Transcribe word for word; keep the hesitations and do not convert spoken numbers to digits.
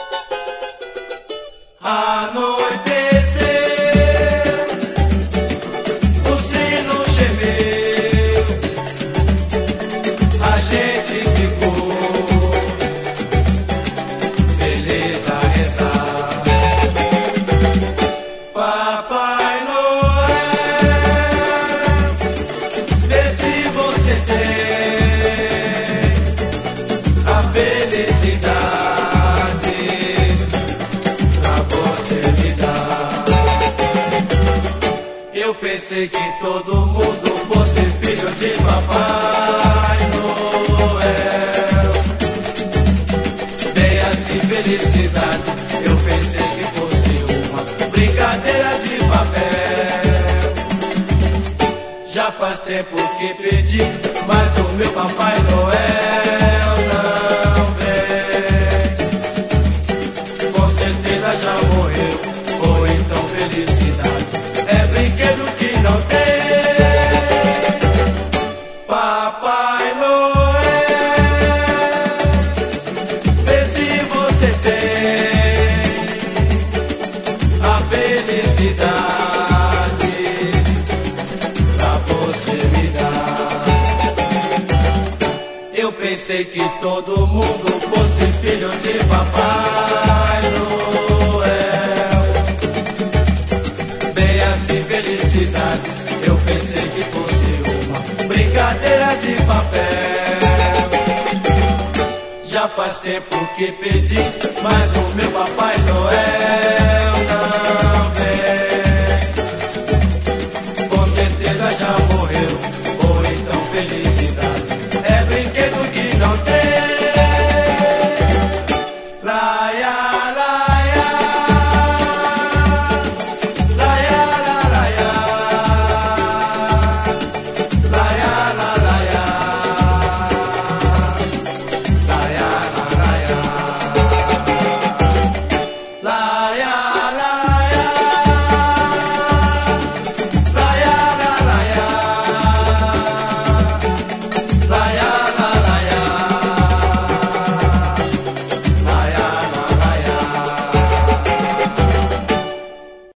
Anoiteceu, o sino gemeu, a gente ficou feliz a rezar. Papai Noel, vê se você tem a felicidade pra você me dar. Eu pensei que todo mundo fosse filho de Papai Noel. Veio assim felicidade, eu pensei que fosse uma brincadeira de papel. Já faz tempo que pedi, mas o meu Papai Noel não vem. Com certeza já morreu, ou então felicidade é brinquedo que não tem. Papai Noel, vê se você tem a felicidade pra você me dar. Eu pensei que todo mundo fosse filho de Papai Noel. Bem assim felicidade, eu pensei que fosse uma brincadeira de papel. Já faz tempo que pedi, mas o meu Papai Noel não vem. Com certeza já morreu, ou então felicidade é brinquedo que não tem. Laia